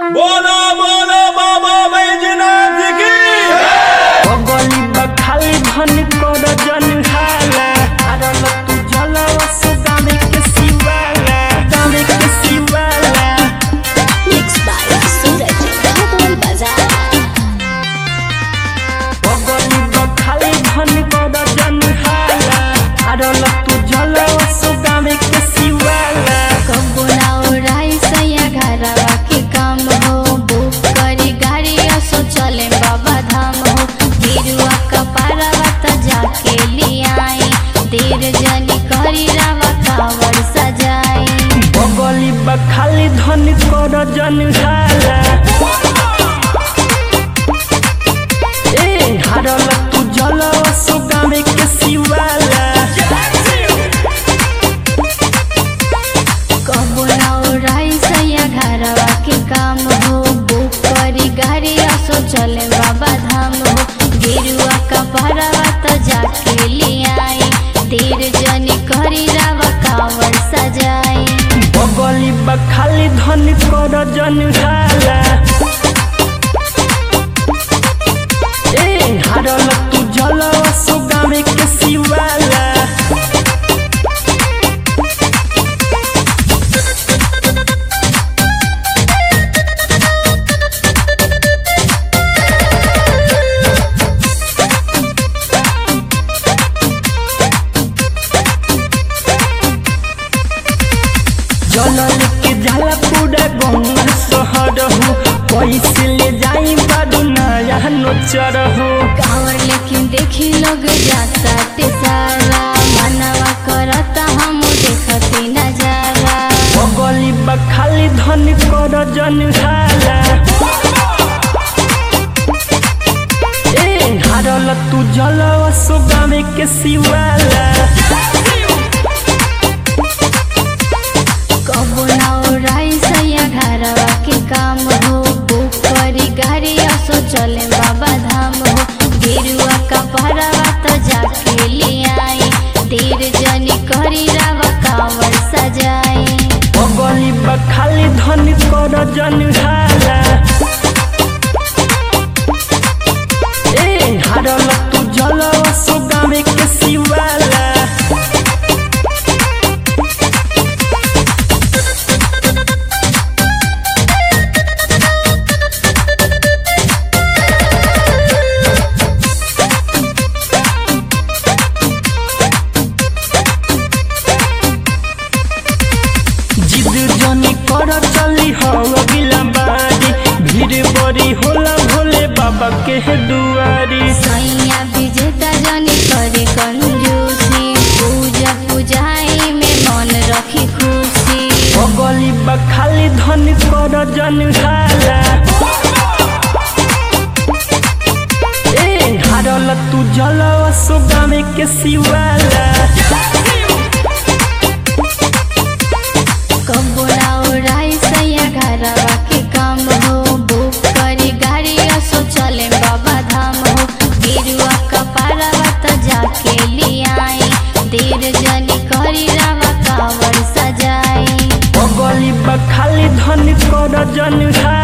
बोलो बोलो बाबा बैजनाथ की बगली बखाली धन कर जन हाला आरल तू जलवा से गावे के शिवाला गावे के शिवाला Mixed by Suraj Dhadol Bazaar. बगली बखाली धन कर जन हाला आरल तू जलवा से गावे के शिवाला कबो ना उड़ाई सैया घरवा के काम हो बुक करी गाड़ी असो चले बाबा धाम हो गिरुआ कपारवा त जाके लियाई देर जनी करी रावा कावड़ सजाई बगली बखाली धन कर जन हाला ए हारल तू जलवा से गावे के शिवाला कबो ना उड़ाई सैया घरवा के काम हो बुक करी गाड़ी असो चले बाबा धाम हो गिरुआ कपारवा त जाके लियाई देर जनी करी रावा कावड़ सजाई बगली बखाली धन कर जन हाला ए हारल तू जलवा से गावे के शिवाला जनल के जाला पूरा गंगा शहर हो कैसे ले जाई बाडू नया नोचर हो कांवर लेकिन देखी लोग जाता ते सारा मनवा करता हम देखते नजारा बगली बखाली धन कर जन हाला ए हारल तू जलवा से गावे के शिवाला कबो ना उड़ाई सैया घरवा के काम हो बुक करी गाड़ी असो चले बाबा धाम हो गिरुआ कपड़वा त जाके लियाई देर जनी करी रावा कावड़ सजाई बगली बखाली धन कर जन हाला ए हारल तू जलवा से गावे के शिवाला जिद जनी कर चली हो अगिला बारी भीड़ बड़ी होला भोले बाबा के दुआरी सैया विजेता जनी करे कंजूसी पूजा पूजाई में मन रखी खुशी बगली बखाली धन कर जन हाला ए हारल तू जलवा से गावे के शिवाला कबो ना उड़ाई सैया घरवा के काम हो बुक करी गाड़ी असो चले बाबा धाम हो गिरुआ कपारवा त जाके लियाई देर जनी करी रावा कावड़ सजाई बगली बखाली धन कर जन हाला